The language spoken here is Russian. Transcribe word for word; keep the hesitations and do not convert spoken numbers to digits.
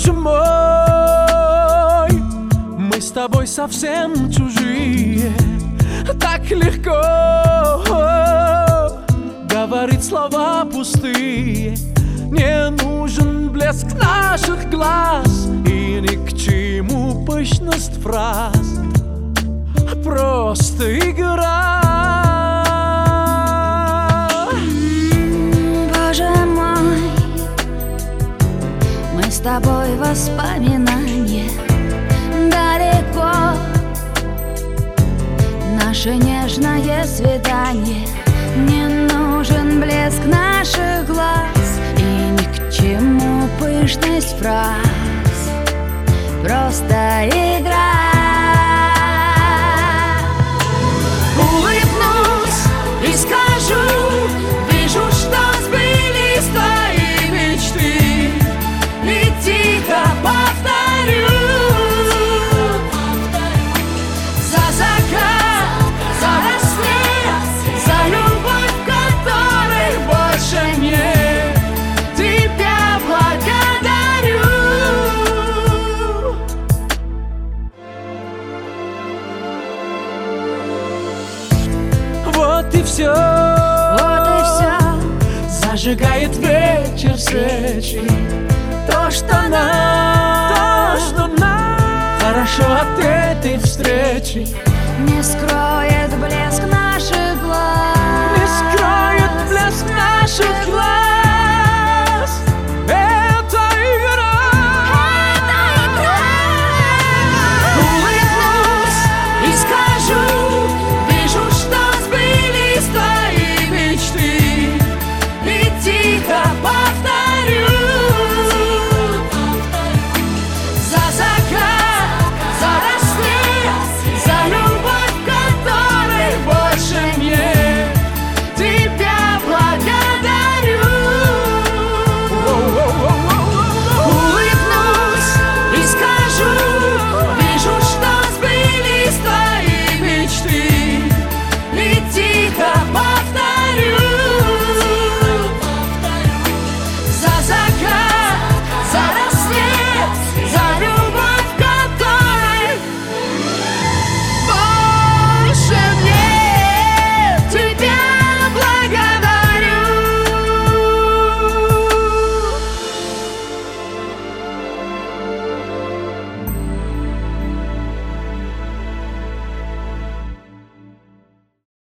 боже мой, мы с тобой совсем чужие. Так легко говорить слова пустые. Не нужен блеск наших глаз и ни к чему пышность фраз. Просто игра. Боже мой, мы с тобой воспоминания далеко. Наше нежное свидание. Не нужен блеск наших глаз и ни к чему пышность фраз. Просто игра. Улыбнусь и скажу: вижу, что сбылись твои мечты. И тихо повторю: за закат, за рассвет, за любовь, которой больше нет, тебя благодарю. Вот и все, Вот и все. зажигает вечер свечи. То, что нам, то, что нам хорошо от этой встречи. Не скрою